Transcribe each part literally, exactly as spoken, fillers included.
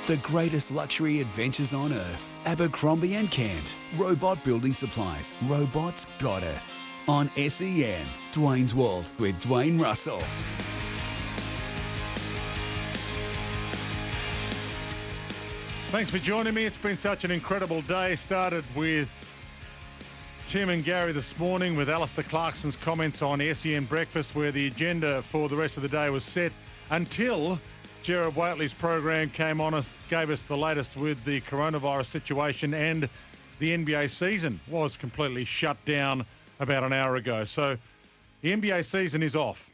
The greatest luxury adventures on earth. Abercrombie and Kent. Robot Building Supplies. Robots got it. On S E N, Dwayne's World with Dwayne Russell. Thanks for joining me. It's been such an incredible day. Started with Tim and Gary this morning with Alistair Clarkson's comments on S E N Breakfast, where the agenda for the rest of the day was set until Gerard Whateley's program came on and gave us the latest with the coronavirus situation, and the N B A season was completely shut down about an hour ago. So the N B A season is off.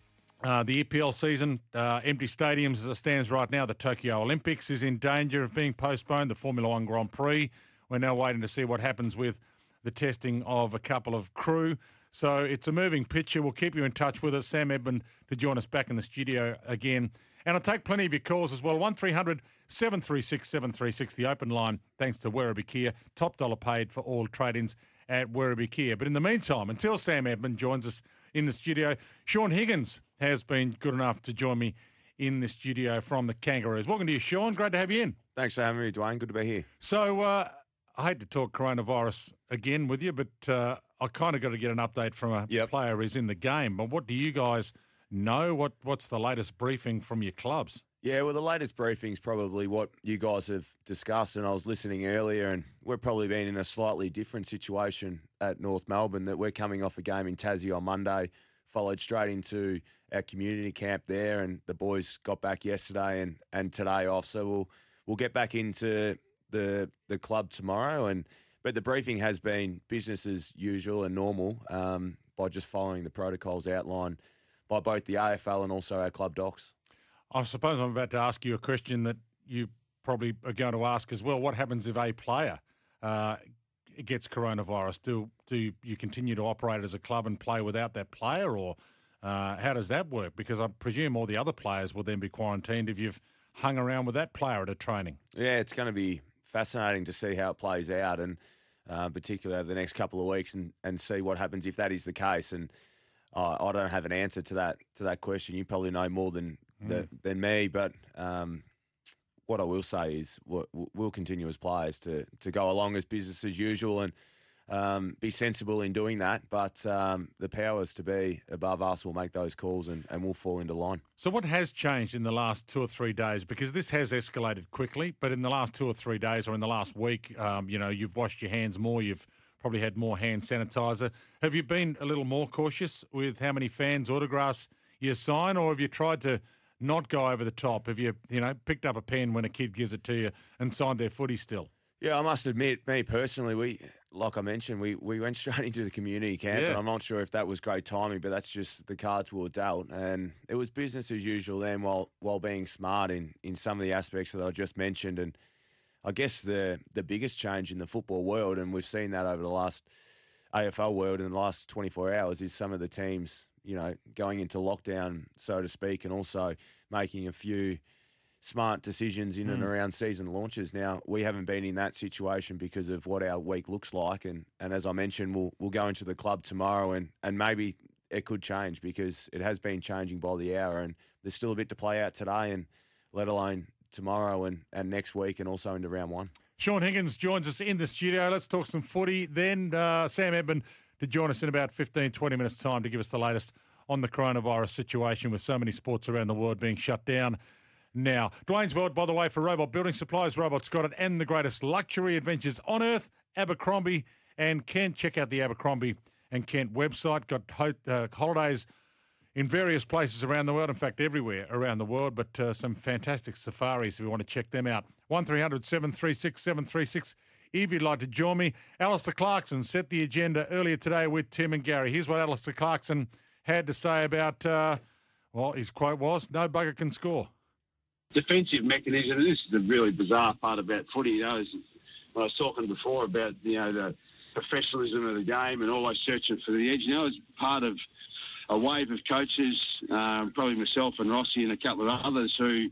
Uh, the E P L season, uh, empty stadiums as it stands right now. The Tokyo Olympics is in danger of being postponed. The Formula One Grand Prix, we're now waiting to see what happens with the testing of a couple of crew. So it's a moving picture. We'll keep you in touch with us. Sam Edmund to join us back in the studio again. And I'll take plenty of your calls as well. one three hundred seven three six seven three six, the open line, thanks to Werribee Kia. Top dollar paid for all trade-ins at Werribee Kia. But in the meantime, until Sam Edmund joins us in the studio, Shaun Higgins has been good enough to join me in the studio from the Kangaroos. Welcome to you, Shaun. Great to have you in. Thanks for having me, Dwayne. Good to be here. So uh, I hate to talk coronavirus again with you, but uh, I kind of got to get an update from a Yep. player who's in the game. But what do you guys know? What What's the latest briefing from your clubs? Yeah, well, the latest briefing is probably what you guys have discussed, and I was listening earlier, and we've probably been in a slightly different situation at North Melbourne, that we're coming off a game in Tassie on Monday, followed straight into our community camp there, and the boys got back yesterday and, and today off. So we'll we'll get back into the the club tomorrow, and but the briefing has been business as usual and normal, um, by just following the protocols outlined by both the A F L and also our club docs. I suppose I'm about to ask you a question that you probably are going to ask as well. What happens if a player uh, gets coronavirus? Do do you continue to operate as a club and play without that player, or uh, how does that work? Because I presume all the other players will then be quarantined if you've hung around with that player at a training. Yeah, it's going to be fascinating to see how it plays out, and uh, particularly over the next couple of weeks, and, and see what happens if that is the case. And uh, I don't have an answer to that to that question. You probably know more than mm. than, than me, but um, what I will say is we'll, we'll continue as players to to go along as business as usual, and um, be sensible in doing that. But um, the powers to be above us will make those calls, and, and we'll fall into line. So what has changed in the last two or three days? Because this has escalated quickly, but in the last two or three days or in the last week, um, you know, you've washed your hands more, you've probably had more hand sanitizer. Have you been a little more cautious with how many fans' autographs you sign, or have you tried to not go over the top? Have you, you know, picked up a pen when a kid gives it to you and signed their footy still? Yeah, I must admit, me personally, we, like I mentioned, we, we went straight into the community camp, Yeah. and I'm not sure if that was great timing, but that's just the cards we were dealt. And it was business as usual then, while while being smart in, in some of the aspects that I just mentioned. And I guess the the biggest change in the football world, and we've seen that over the last A F L world in the last twenty-four hours, is some of the teams, you know, going into lockdown, so to speak, and also making a few smart decisions in mm. and around season launches. Now, we haven't been in that situation because of what our week looks like, and, and as I mentioned, we'll we'll go into the club tomorrow, and, and maybe it could change, because it has been changing by the hour, and there's still a bit to play out today, and let alone tomorrow and, and next week, and also into round one. Shaun Higgins joins us in the studio. Let's talk some footy. Then uh, Sam Edmund to join us in about fifteen, twenty minutes' time to give us the latest on the coronavirus situation, with so many sports around the world being shut down now. Dwayne's World, by the way, for Robot Building Supplies. Robots got it, and the greatest luxury adventures on earth. Abercrombie and Kent. Check out the Abercrombie and Kent website. Got ho- uh, holidays in various places around the world, in fact, everywhere around the world, but uh, some fantastic safaris if you want to check them out. one three hundred seven three six seven three six if you'd like to join me. Alistair Clarkson set the agenda earlier today with Tim and Gary. Here's what Alistair Clarkson had to say about, uh, well, his quote was, no bugger can score. Defensive mechanism. This is the really bizarre part about footy. You know, is when I was talking before about, you know, the professionalism of the game and always searching for the edge. You know, it's part of a wave of coaches, um, probably myself and Rossi and a couple of others, who,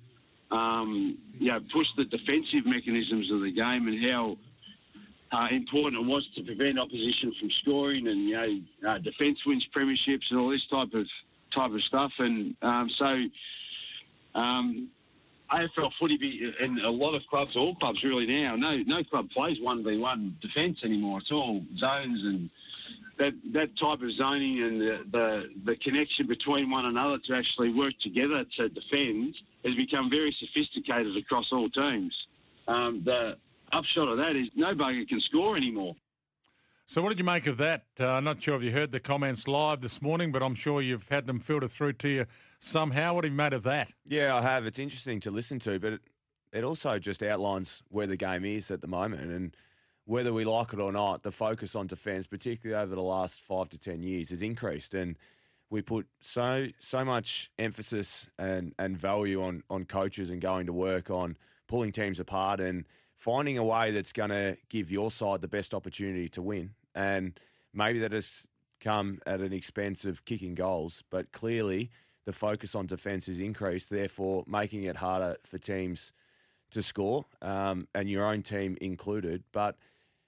um, you know, pushed the defensive mechanisms of the game, and how uh, important it was to prevent opposition from scoring, and, you know, uh, defence wins premierships and all this type of type of stuff. And um, so. Um, A F L footy be, and a lot of clubs, all clubs really now, no no club plays one v one defence anymore. It's all zones, and that that type of zoning and the, the, the connection between one another to actually work together to defend has become very sophisticated across all teams. Um, the upshot of that is no bugger can score anymore. So what did you make of that? Uh, not sure if you heard the comments live this morning, but I'm sure you've had them filter through to you somehow. What have you made of that? Yeah, I have. It's interesting to listen to, but it, it also just outlines where the game is at the moment. And whether we like it or not, the focus on defence, particularly over the last five to ten years, has increased. And we put so so much emphasis and, and value on, on coaches and going to work on pulling teams apart and finding a way that's going to give your side the best opportunity to win. And maybe that has come at an expense of kicking goals, but clearly the focus on defence is increased, therefore making it harder for teams to score, um, and your own team included. But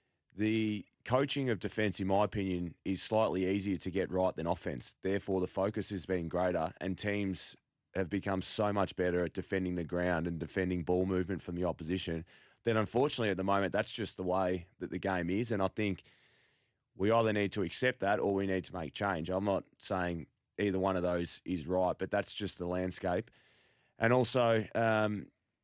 the coaching of defence, in my opinion, is slightly easier to get right than offence. Therefore, the focus has been greater, and teams have become so much better at defending the ground and defending ball movement from the opposition. Then unfortunately at the moment, that's just the way that the game is. And I think we either need to accept that or we need to make change. I'm not saying either one of those is right, but that's just the landscape. And also um,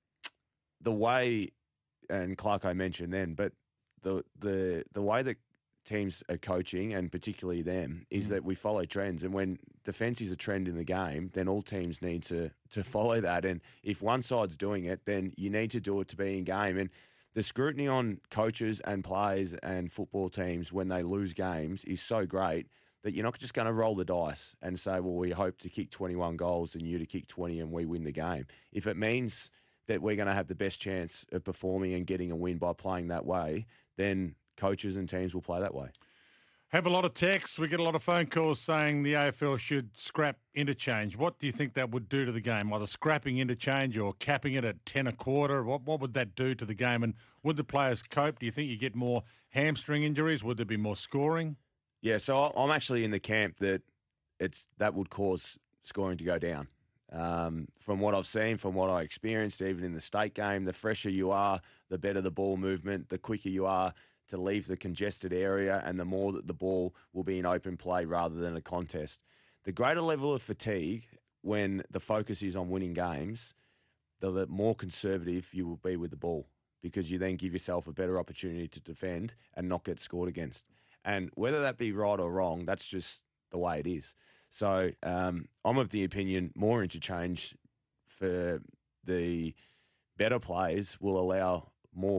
the way, and Clarko mentioned then, but the the the way that teams are coaching, and particularly them, is mm. that we follow trends. And when defence is a trend in the game, then all teams need to to follow that. And if one side's doing it, then you need to do it to be in game. And the scrutiny on coaches and players and football teams when they lose games is so great that you're not just going to roll the dice and say, well, we hope to kick twenty-one goals and you to kick twenty and we win the game. If it means that we're going to have the best chance of performing and getting a win by playing that way, then coaches and teams will play that way. Have a lot of texts. We get a lot of phone calls saying the A F L should scrap interchange. What do you think that would do to the game? Either scrapping interchange or capping it at ten a quarter? What what would that do to the game? And would the players cope? Do you think you get more hamstring injuries? Would there be more scoring? Yeah, so I'm actually in the camp that it's that would cause scoring to go down. Um, from what I've seen, from what I experienced, even in the state game, the fresher you are, the better the ball movement, the quicker you are to leave the congested area, and the more that the ball will be in open play rather than a contest. The greater level of fatigue when the focus is on winning games, the, the more conservative you will be with the ball, because you then give yourself a better opportunity to defend and not get scored against. And whether that be right or wrong, that's just the way it is. So um, I'm of the opinion more interchange for the better players will allow more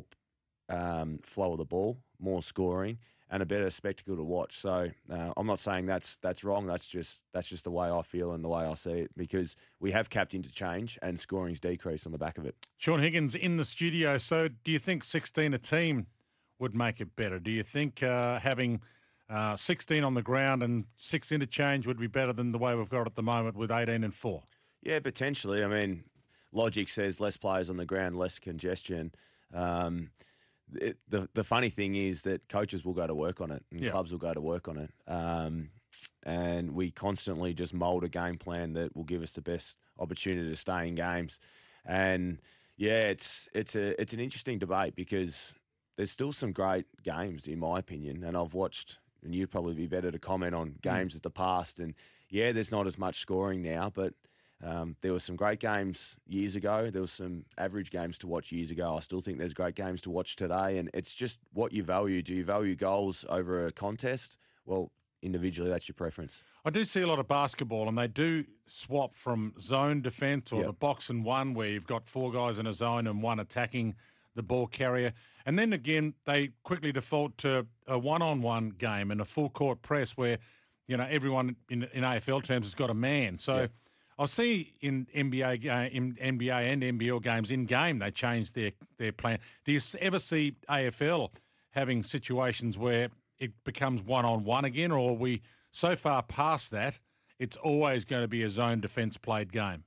um, flow of the ball, more scoring, and a better spectacle to watch. So uh, I'm not saying that's that's wrong. That's just that's just the way I feel and the way I see it, because we have capped interchange and scoring's decreased on the back of it. Sean Higgins in the studio. So do you think sixteen a team would make it better? Do you think uh, having uh, sixteen on the ground and six interchange would be better than the way we've got at the moment with eighteen and four? Yeah, potentially. I mean, logic says less players on the ground, less congestion. Um, it, the the funny thing is that coaches will go to work on it and yeah. clubs will go to work on it. Um, and we constantly just mould a game plan that will give us the best opportunity to stay in games. And yeah, it's it's a it's an interesting debate, because there's still some great games, in my opinion, and I've watched, and you'd probably be better to comment on games mm. of the past. And yeah, there's not as much scoring now, but um, there were some great games years ago. There was some average games to watch years ago. I still think there's great games to watch today, and it's just what you value. Do you value goals over a contest? Well, individually, that's your preference. I do see a lot of basketball, and they do swap from zone defence or yep. the box and one, where you've got four guys in a zone and one attacking the ball carrier. And then again, they quickly default to a one-on-one game and a full court press where, you know, everyone in, in A F L terms has got a man. So yeah. I'll see in N B A, in N B A and N B L games in game, they change their, their plan. Do you ever see A F L having situations where it becomes one-on-one again, or are we so far past that, it's always going to be a zone defence played game?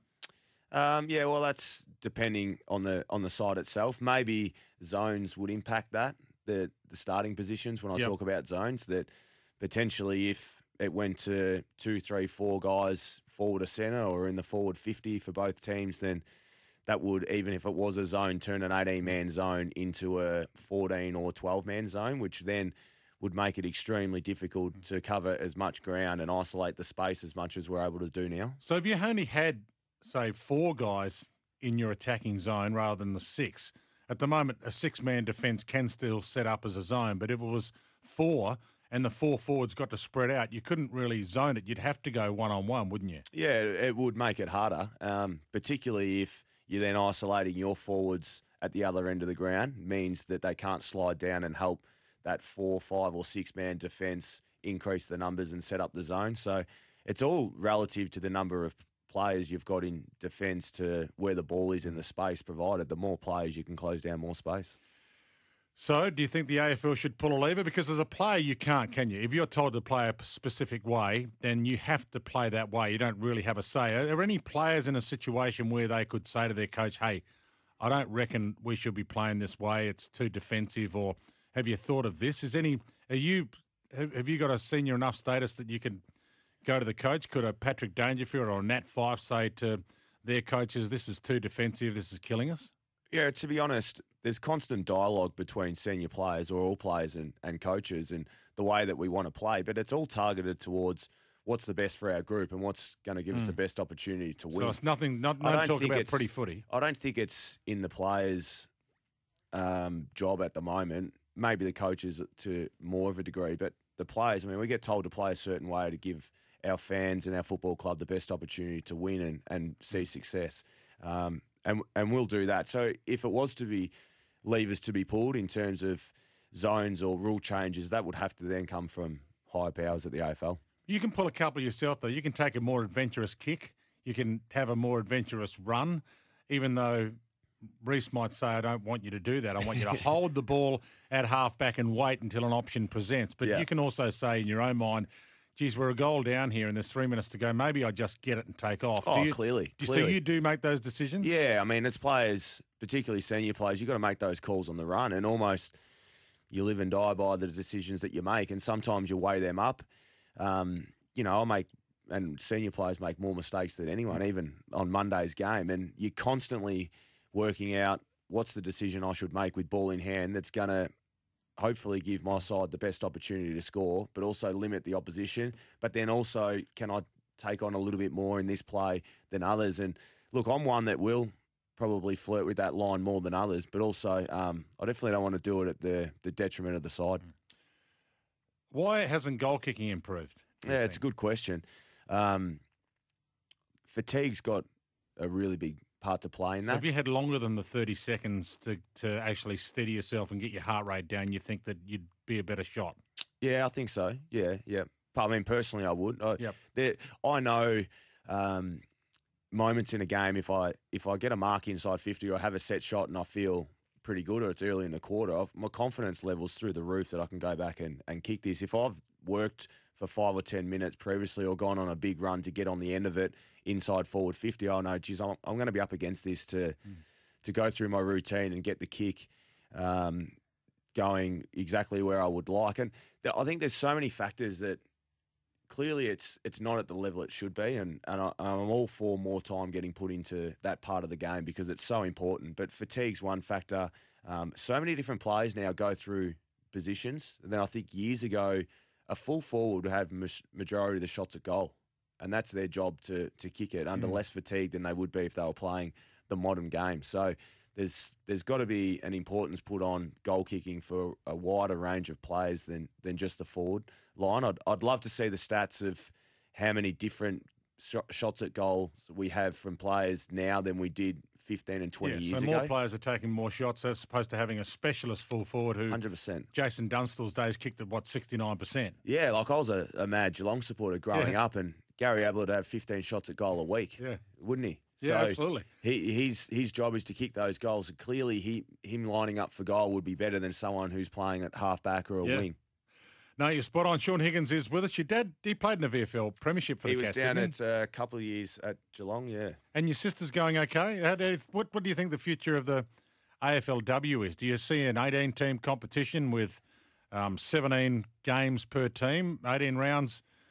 Um, yeah, well, that's depending on the on the side itself. Maybe zones would impact that, the the starting positions, when I yep. talk about zones, that potentially if it went to two, three, four guys forward to centre or in the forward fifty for both teams, then that would, even if it was a zone, turn an eighteen-man zone into a fourteen or twelve-man zone, which then would make it extremely difficult to cover as much ground and isolate the space as much as we're able to do now. So if you only had, say, four guys in your attacking zone rather than the six, at the moment a six-man defence can still set up as a zone, but if it was four and the four forwards got to spread out, you couldn't really zone it. You'd have to go one-on-one, wouldn't you? Yeah, it would make it harder, um, particularly if you're then isolating your forwards at the other end of the ground, means that they can't slide down and help that four, five or six-man defence increase the numbers and set up the zone. So it's all relative to the number of players you've got in defence to where the ball is in the space provided. The more players you can close down more space. So do you think the A F L should pull a lever? Because as a player, you can't, can you? If you're told to play a specific way, then you have to play that way. You don't really have a say. Are there any players in a situation where they could say to their coach, hey, I don't reckon we should be playing this way. It's too defensive, or have you thought of this? Is any, are you, have you got a senior enough status that you can go to the coach? Could a Patrick Dangerfield or a Nat Fyfe say to their coaches, this is too defensive, this is killing us? Yeah, to be honest, there's constant dialogue between senior players or all players and, and coaches and the way that we want to play, but it's all targeted towards what's the best for our group and what's going to give mm. us the best opportunity to win. So it's nothing, not, not talk about pretty footy. I don't think it's in the players' um, job at the moment. Maybe the coaches to more of a degree, but the players, I mean, we get told to play a certain way to give our fans and our football club the best opportunity to win and, and see success. Um, and and we'll do that. So if it was to be levers to be pulled in terms of zones or rule changes, that would have to then come from higher powers at the A F L. You can pull a couple yourself, though. You can take a more adventurous kick. You can have a more adventurous run, even though Reece might say, I don't want you to do that. I want you to hold the ball at halfback and wait until an option presents. But yeah. you can also say in your own mind, geez, we're a goal down here and there's three minutes to go. Maybe I just get it and take off. Oh, do you, clearly, do, clearly. So you do make those decisions? Yeah, I mean, as players, particularly senior players, you've got to make those calls on the run and almost you live and die by the decisions that you make. And sometimes you weigh them up. Um, you know, I make, and senior players make more mistakes than anyone, even on Monday's game. And you're constantly working out what's the decision I should make with ball in hand that's going to hopefully give my side the best opportunity to score, but also limit the opposition. But then also, can I take on a little bit more in this play than others? And look, I'm one that will probably flirt with that line more than others, but also um, I definitely don't want to do it at the, the detriment of the side. Why hasn't goal kicking improved? Yeah, it's a good question. Um, fatigue's got a really big part to play in so that. If you had longer than the thirty seconds to, to actually steady yourself and get your heart rate down, you think that you'd be a better shot? Yeah, I think so. Yeah, yeah. I mean, personally, I would. I, yep. there, I know um, moments in a game, if I if I get a mark inside fifty or I have a set shot and I feel pretty good or it's early in the quarter, I've, my confidence level's through the roof that I can go back and, and kick this. If I've worked for five or ten minutes previously or gone on a big run to get on the end of it inside forward fifty, I'll know, geez, I'm, I'm going to be up against this to mm. to go through my routine and get the kick um, going exactly where I would like. And th- I think there's so many factors that clearly it's it's not at the level it should be, and, and I, I'm all for more time getting put into that part of the game because it's so important. But fatigue's one factor. Um, so many different players now go through positions. And then I think years ago, a full forward would have majority of the shots at goal, and that's their job to to kick it under mm. less fatigue than they would be if they were playing the modern game. So there's there's got to be an importance put on goal kicking for a wider range of players than than just the forward line. I'd I'd love to see the stats of how many different sh- shots at goal we have from players now than we did fifteen and twenty yeah, years so ago. So more players are taking more shots as opposed to having a specialist full forward who... one hundred percent. Jason Dunstall's days kicked at, what, sixty-nine percent? Yeah, like I was a, a mad Geelong supporter growing yeah. up, and Gary Ablett had fifteen shots at goal a week, yeah. wouldn't he? Yeah, so absolutely. He, he's, his job is to kick those goals. Clearly, he him lining up for goal would be better than someone who's playing at halfback or a yeah. wing. No, you're spot on. Sean Higgins is with us. Your dad, he played in the V F L Premiership for he the Cats, Cats, He was didn't down at a couple of years at Geelong, yeah. And your sister's going okay? How do, what, what do you think the future of the A F L W is? Do you see an eighteen-team competition with um, seventeen games per team, eighteen rounds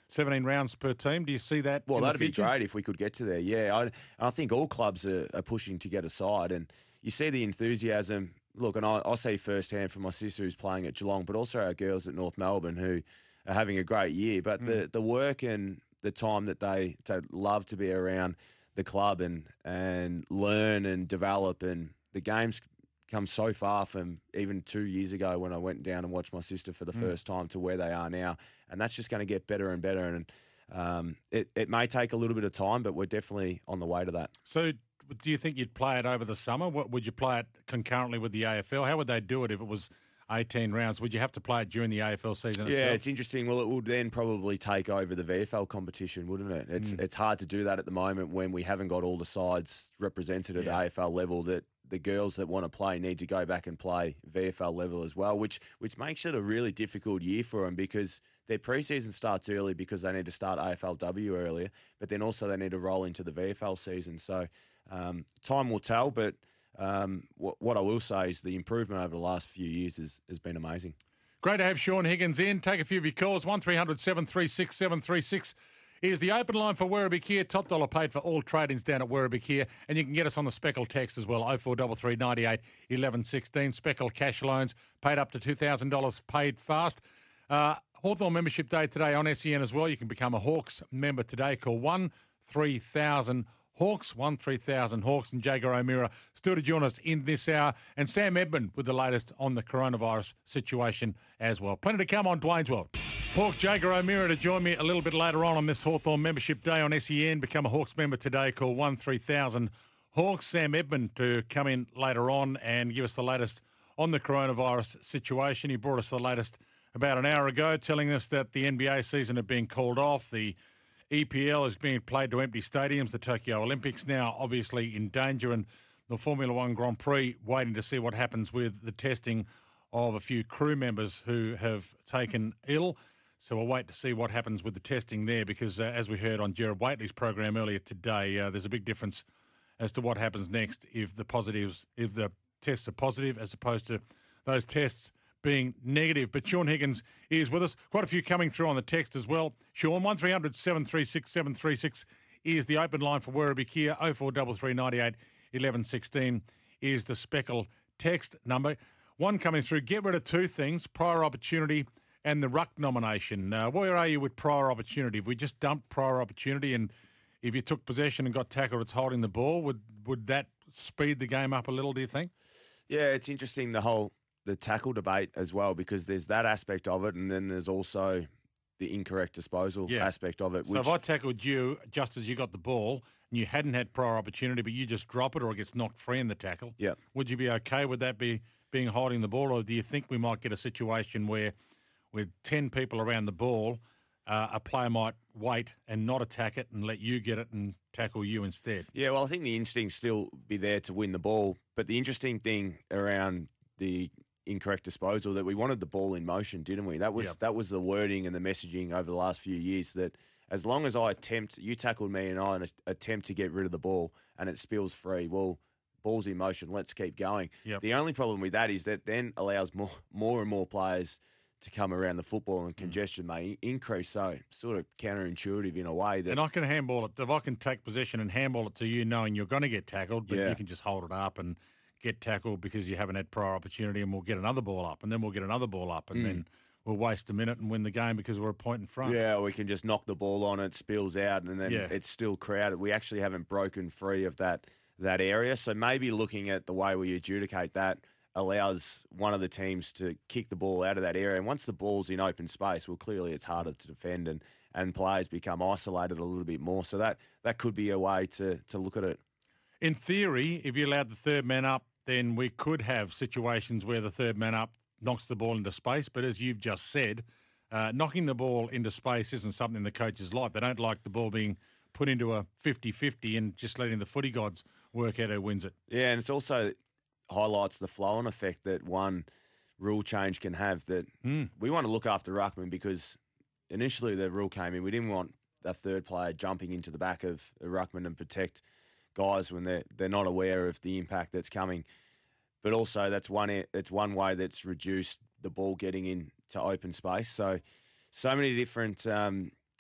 seventeen rounds per team. Do you see that? Well, in the that'd be future? great if we could get to there. Yeah, I, I think all clubs are, are pushing to get a side, and you see the enthusiasm. Look, and I, I see firsthand from my sister who's playing at Geelong, but also our girls at North Melbourne who are having a great year. But mm. the, the work and the time that they, they love to be around the club and, and learn and develop, and the game's come so far from even two years ago when I went down and watched my sister for the mm. first time to where they are now. And that's just going to get better and better. And um, it, it may take a little bit of time, but we're definitely on the way to that. So do you think you'd play it over the summer? What, would you play it concurrently with the A F L? How would they do it if it was eighteen rounds? Would you have to play it during the A F L season yeah, itself? It's interesting. Well, it would then probably take over the V F L competition, wouldn't it? It's mm. it's hard to do that at the moment when we haven't got all the sides represented at yeah. A F L level. That the girls that want to play need to go back and play V F L level as well, which which makes it a really difficult year for them because their preseason starts early because they need to start A F L W earlier, but then also they need to roll into the V F L season. So um, time will tell, but um, what, what I will say is the improvement over the last few years has, has been amazing. Great to have Sean Higgins in. Take a few of your calls. one three hundred seven three six seven three six is the open line for Werribee Kia. Top dollar paid for all trade-ins down at Werribee Kia. And you can get us on the Speckle text as well, oh four three three, nine eight, one one one six. Speckle cash loans, paid up to two thousand dollars, paid fast. Uh, Hawthorn Membership Day today on S E N as well. You can become a Hawks member today. Call one three thousand Hawks, one three thousand Hawks, and Jager O'Meara still to join us in this hour. And Sam Edmund with the latest on the coronavirus situation as well. Plenty to come on Dwayne's World. Hawk Jager O'Meara to join me a little bit later on on this Hawthorn Membership Day on S E N. Become a Hawks member today. Call one three thousand Hawks. Sam Edmund to come in later on and give us the latest on the coronavirus situation. He brought us the latest about an hour ago, telling us that the N B A season had been called off. The E P L is being played to empty stadiums. The Tokyo Olympics now obviously in danger, and the Formula One Grand Prix waiting to see what happens with the testing of a few crew members who have taken ill. So we'll wait to see what happens with the testing there because, uh, as we heard on Gerard Waitley's program earlier today, uh, there's a big difference as to what happens next if the positives, if the tests are positive as opposed to those tests being negative. But Sean Higgins is with us. Quite a few coming through on the text as well. Sean, one three hundred seven three six seven three six is the open line for Werribee Kia. oh four three three, nine eight, one one one six is the Speckle text number. One coming through, get rid of two things, prior opportunity and the ruck nomination. Uh, where are you with prior opportunity? If we just dumped prior opportunity and if you took possession and got tackled, it's holding the ball, would, would that speed the game up a little, do you think? Yeah, it's interesting, the whole the tackle debate as well, because there's that aspect of it, and then there's also the incorrect disposal yeah. aspect of it. So which... if I tackled you just as you got the ball and you hadn't had prior opportunity, but you just drop it or it gets knocked free in the tackle, yeah. would you be okay with that be being holding the ball, or do you think we might get a situation where with ten people around the ball, uh, a player might wait and not attack it and let you get it and tackle you instead? Yeah, well, I think the instinct still be there to win the ball, but the interesting thing around the incorrect disposal that we wanted the ball in motion, didn't we? That was yep. that was the wording and the messaging over the last few years, that as long as I attempt, you tackled me and I attempt to get rid of the ball and it spills free, well, ball's in motion, let's keep going. Yep. The only problem with that is that then allows more more and more players to come around the football, and congestion mm. may increase. So sort of counterintuitive in a way. That and I can handball it. If I can take possession and handball it to you knowing you're going to get tackled, but yeah. you can just hold it up and get tackled because you haven't had prior opportunity, and we'll get another ball up, and then we'll get another ball up, and mm. then we'll waste a minute and win the game because we're a point in front. Yeah, we can just knock the ball on, it spills out, and then yeah. it's still crowded. We actually haven't broken free of that that area. So maybe looking at the way we adjudicate that allows one of the teams to kick the ball out of that area. And once the ball's in open space, well, clearly it's harder to defend, and, and players become isolated a little bit more. So that, that could be a way to, to look at it. In theory, if you allowed the third man up, then we could have situations where the third man up knocks the ball into space. But as you've just said, uh, knocking the ball into space isn't something the coaches like. They don't like the ball being put into a fifty-fifty and just letting the footy gods work out who wins it. Yeah, and it's also highlights the flow-on effect that one rule change can have, that mm. we want to look after ruckman, because initially the rule came in, we didn't want a third player jumping into the back of a ruckman and protect guys when they're, they're not aware of the impact that's coming. But also that's one it's one way that's reduced the ball getting into open space. So, so many different um,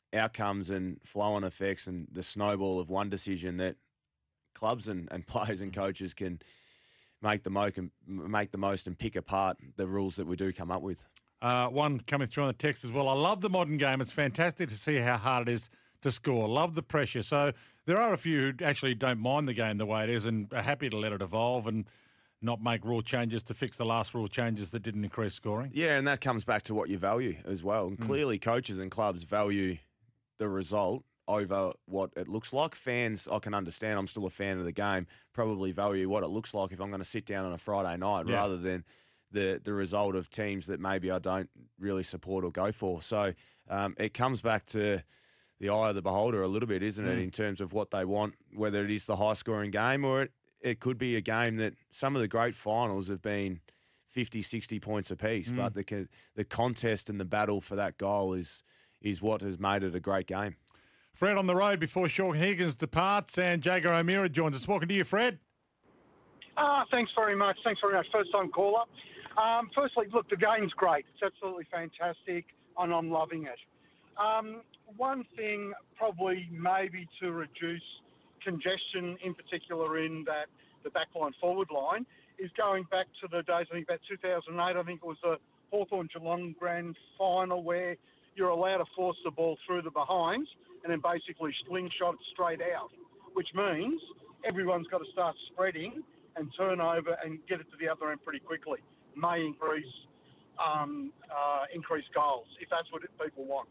outcomes and flow-on effects and the snowball of one decision that clubs and, and players and coaches can make the, mo- make the most and pick apart the rules that we do come up with. Uh, one coming through on the text as well. I love the modern game. It's fantastic to see how hard it is to score. Love the pressure. So there are a few who actually don't mind the game the way it is and are happy to let it evolve and not make rule changes to fix the last rule changes that didn't increase scoring. Yeah, and that comes back to what you value as well. And Mm. clearly coaches and clubs value the result over what it looks like. Fans, I can understand. I'm still a fan of the game. Probably value what it looks like if I'm going to sit down on a Friday night Yeah. rather than the the result of teams that maybe I don't really support or go for. So um, it comes back to the eye of the beholder a little bit, isn't it, Mm. in terms of what they want, whether it is the high-scoring game or it, it could be a game that some of the great finals have been fifty, sixty points apiece, Mm. but the co- the contest and the battle for that goal is is what has made it a great game. Fred on the road before Sean Higgins departs and Jager O'Meara joins us. Welcome to you, Fred. Ah, thanks very much. Thanks very much. First time caller. Um, firstly, look, the game's great. It's absolutely fantastic, and I'm loving it. Um, one thing, probably maybe to reduce congestion, in particular in that the backline forward line, is going back to the days, I think about two thousand eight, I think it was the Hawthorn Geelong Grand Final where you're allowed to force the ball through the behinds and then basically slingshot it straight out, which means everyone's got to start spreading and turn over and get it to the other end pretty quickly. May increase um, uh, increase goals, if that's what people want.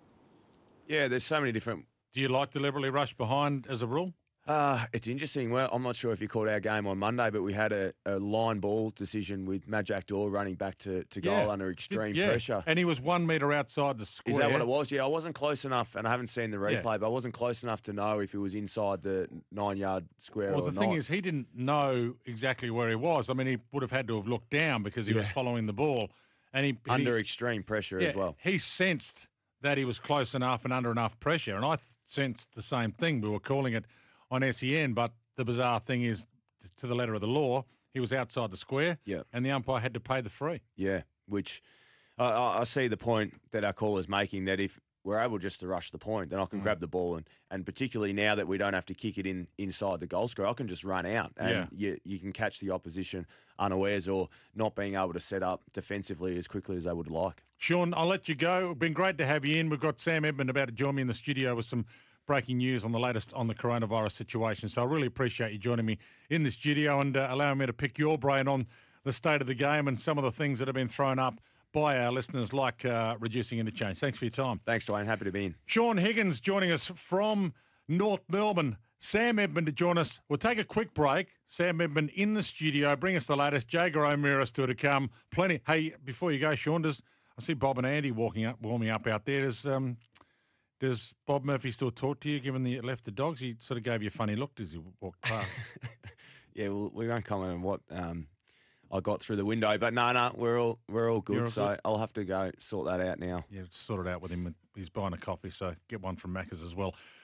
Yeah, there's so many different. Do you like deliberately rush behind as a rule? Uh, it's interesting. Well, I'm not sure if you caught our game on Monday, but we had a, a line ball decision with Majak Dor running back to, to goal Yeah. under extreme Yeah. pressure. And he was one metre outside the square. Is that what it was? Yeah, I wasn't close enough, and I haven't seen the replay, Yeah. but I wasn't close enough to know if he was inside the nine-yard square Well, or the thing not. is, he didn't know exactly where he was. I mean, he would have had to have looked down because he was Yeah. following the ball. And he under he, extreme pressure yeah, as well. he sensed that he was close enough and under enough pressure. And I th- sensed the same thing. We were calling it on S E N, but the bizarre thing is, t- to the letter of the law, he was outside the square, Yeah. and the umpire had to pay the fee. Yeah, which I I I see the point that our caller's making, that if we're able just to rush the point, then I can Mm. grab the ball, and, and particularly now that we don't have to kick it in inside the goal square, I can just run out and Yeah. you, you can catch the opposition unawares or not being able to set up defensively as quickly as they would like. Sean, I'll let you go. It's been great to have you in. We've got Sam Edmund about to join me in the studio with some breaking news on the latest on the coronavirus situation. So I really appreciate you joining me in the studio and uh, allowing me to pick your brain on the state of the game and some of the things that have been thrown up by our listeners, like uh, reducing interchange. Thanks for your time. Thanks, Dwayne. Happy to be in. Sean Higgins joining us from North Melbourne. Sam Edmund to join us. We'll take a quick break. Sam Edmund in the studio. Bring us the latest. Jager O'Meara still to come. Plenty. Hey, before you go, Sean, does I see Bob and Andy walking up, warming up out there. Does um, does Bob Murphy still talk to you, given that you left the dogs? He sort of gave you a funny look as you walked past. Yeah, well, we won't comment on what um, I got through the window, but no, no, we're all we're all good. You're all so good? I'll have to go sort that out now. Yeah, sort it out with him. He's buying a coffee, so get one from Macca's as well.